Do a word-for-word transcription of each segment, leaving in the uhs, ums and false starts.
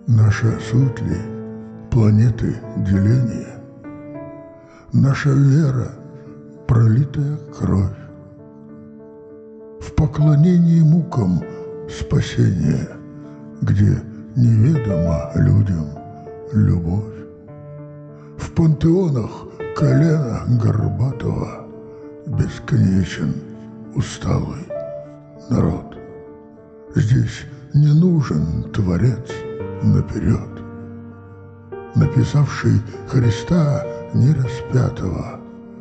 Наша суть ли планеты деления? Наша вера — пролитая кровь, в поклонении мукам спасения, где неведома людям любовь. В пантеонах колена горбатого бесконечен усталый народ. Здесь не нужен творец наперед, написавший Христа не распятого.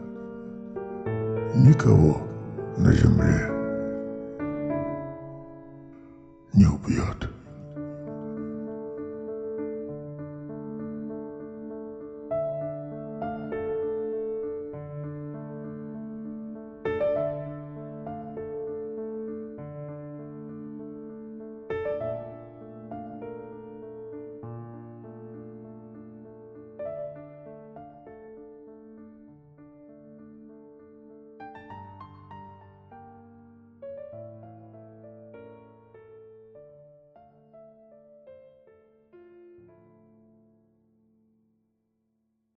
Никого на земле не убьет.